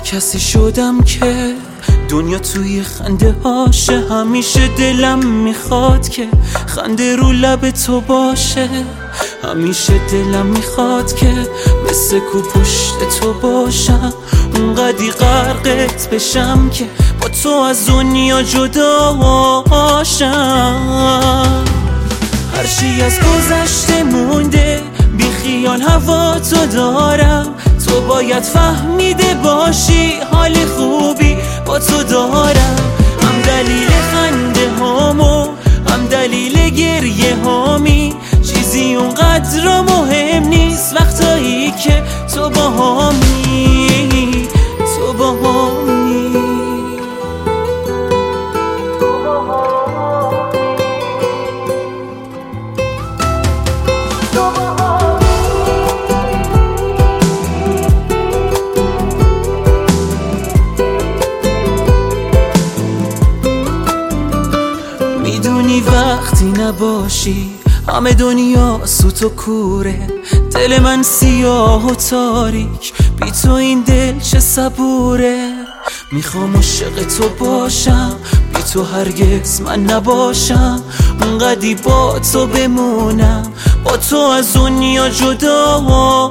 کسی شدم که دنیا توی خنده هاشه. همیشه دلم میخواد که خنده رو لب تو باشه. همیشه دلم میخواد که مثل کو پشت تو باشم. اونقدی غرقت بشم که با تو از دنیا جدا باشم. هرچی از گذشته مونده بی خیال هوا تو دارم. تو باید فهمیده باشی حال خوبی با تو دارم. هم دلیل خنده هامو هم دلیل گریه هامی. چیزی اونقدر مهم نیست وقتایی که تو با هامی. تو با هامی. میدونی وقتی نباشی همه دنیا سوت و کوره. دل من سیاه و تاریک بی تو این دل چه صبوره. میخوام عاشق تو باشم بی تو هرگز من نباشم. اونقدی با تو بمونم با تو از دنیا جدا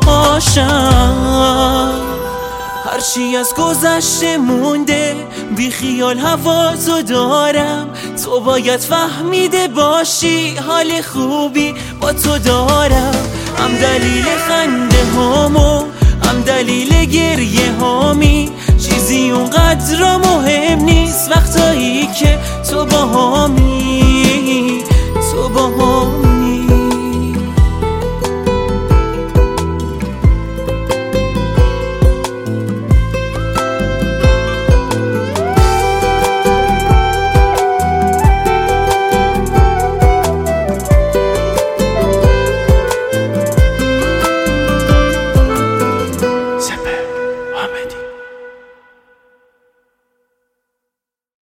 باشم. هرچی از گذشته مونده بی خیال هوا تو دارم. تو باید فهمیده باشی حال خوبی با تو دارم. هم دلیل خنده هامو هم دلیل گریه هامی. چیزی اونقدر مهم نیست وقتایی که تو با هامی.